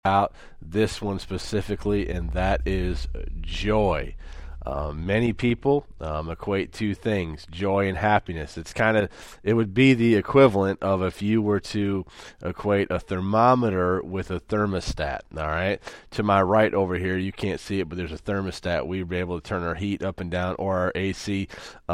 out this one specifically, and that is joy. Many people equate two things, joy and happiness. It would be the equivalent of if you were to equate a thermometer with a thermostat. All right. To my right over here, you can't see it, but there's a thermostat. We'd be able to turn our heat up and down, or our AC,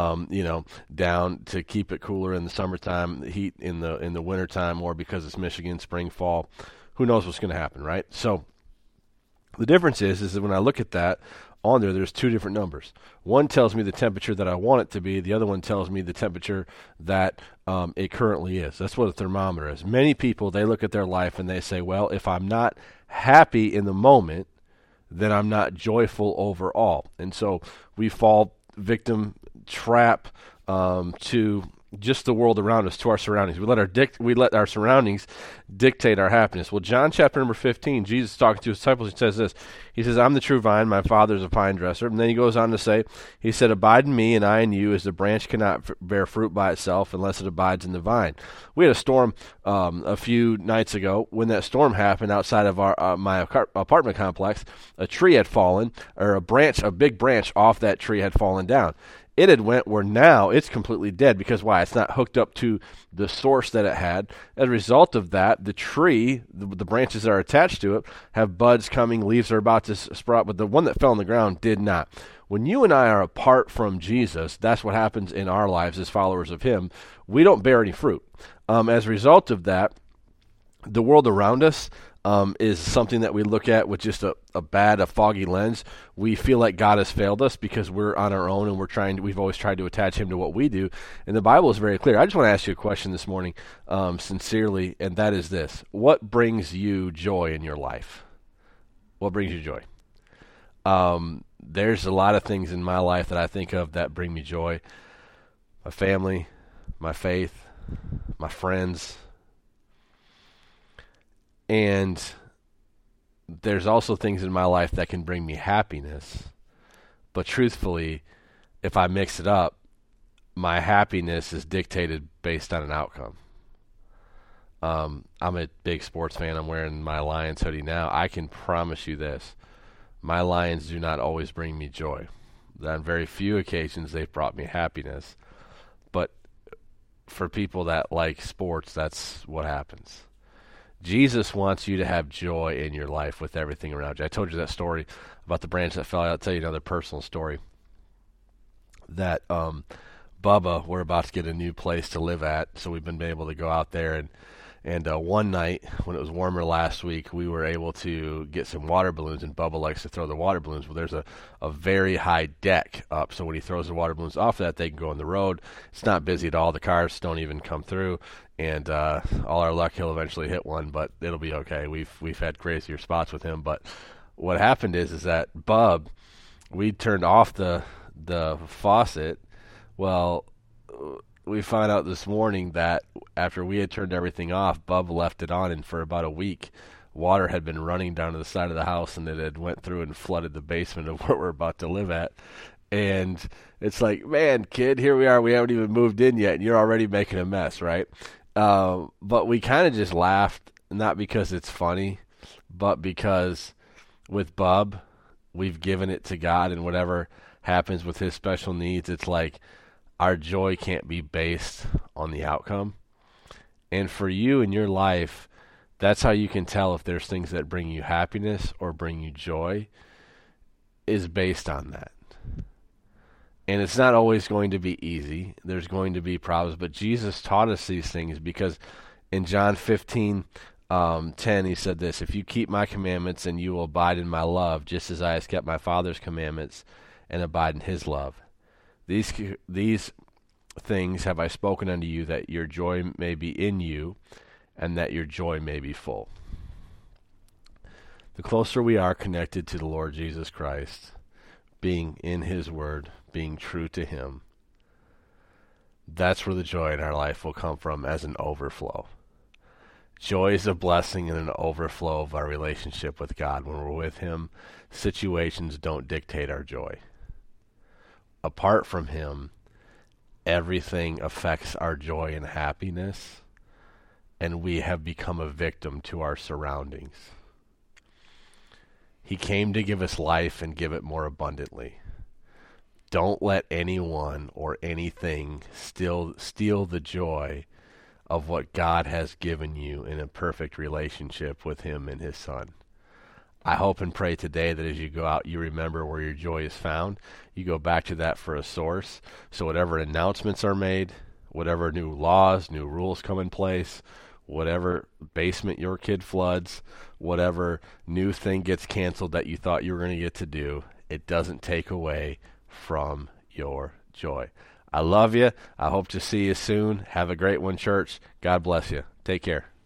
down to keep it cooler in the summertime, heat in the wintertime, or because it's Michigan, spring, fall. Who knows what's going to happen, right? So the difference is that when I look at that, on there's two different numbers. One tells me the temperature that I want it to be. The other one tells me the temperature that it currently is. That's what a thermometer is. Many people, they look at their life and they say, well, if I'm not happy in the moment, then I'm not joyful overall. And so we fall trap to just the world around us, to our surroundings. We let our surroundings dictate our happiness. Well, John chapter number 15, Jesus talking to his disciples, he says this. He says, I'm the true vine, my Father is a vine dresser. And then he goes on to say, he said, abide in me and I in you, as the branch cannot bear fruit by itself unless it abides in the vine. We had a storm a few nights ago. When that storm happened outside of my apartment complex, a tree had fallen, or a big branch off that tree had fallen down. It had went where now it's completely dead. Because why? It's not hooked up to the source that it had. As a result of that, the tree, the branches that are attached to it, have buds coming, leaves are about to sprout, but the one that fell on the ground did not. When you and I are apart from Jesus, that's what happens in our lives as followers of him. We don't bear any fruit. As a result of that, the world around us is something that we look at with just a foggy lens. We feel like God has failed us because we're on our own and we've always tried to attach him to what we do. And the Bible is very clear. I just want to ask you a question this morning, sincerely, and that is this. What brings you joy in your life? What brings you joy? There's a lot of things in my life that I think of that bring me joy. My family, my faith, my friends. And there's also things in my life that can bring me happiness. But truthfully, if I mix it up, my happiness is dictated based on an outcome. I'm a big sports fan. I'm wearing my Lions hoodie now. I can promise you this. My Lions do not always bring me joy. On very few occasions, they've brought me happiness. But for people that like sports, that's what happens. Jesus wants you to have joy in your life with everything around you. I told you that story about the branch that fell out. I'll tell you another personal story. That Bubba, we're about to get a new place to live at, so we've been able to go out there. And one night, when it was warmer last week, we were able to get some water balloons, and Bubba likes to throw the water balloons. Well, there's a very high deck up, so when he throws the water balloons off that, they can go on the road. It's not busy at all. The cars don't even come through. And all our luck, he'll eventually hit one, but it'll be okay. We've had crazier spots with him. But what happened is that we turned off the faucet. Well, we found out this morning that after we had turned everything off, Bub left it on, and for about a week, water had been running down to the side of the house, and it had went through and flooded the basement of where we're about to live at. And it's like, man, kid, here we are. We haven't even moved in yet, and you're already making a mess, right? But we kind of just laughed, not because it's funny, but because with Bub, we've given it to God, and whatever happens with his special needs, it's like our joy can't be based on the outcome. And for you in your life, that's how you can tell if there's things that bring you happiness or bring you joy, is based on that. And it's not always going to be easy. There's going to be problems. But Jesus taught us these things because in John 15:10, he said this, if you keep my commandments, and you will abide in my love, just as I have kept my Father's commandments and abide in his love. These things have I spoken unto you, that your joy may be in you, and that your joy may be full. The closer we are connected to the Lord Jesus Christ, being in his word, being true to him, that's where the joy in our life will come from as an overflow. Joy is a blessing and an overflow of our relationship with God. When we're with him, situations don't dictate our joy. Apart from him, everything affects our joy and happiness, and we have become a victim to our surroundings. He came to give us life and give it more abundantly. Don't let anyone or anything steal the joy of what God has given you in a perfect relationship with Him and His Son. I hope and pray today that as you go out, you remember where your joy is found. You go back to that for a source. So whatever announcements are made, whatever new laws, new rules come in place, whatever basement your kid floods, whatever new thing gets canceled that you thought you were going to get to do, it doesn't take away from your joy. I love you. I hope to see you soon. Have a great one, church. God bless you. Take care.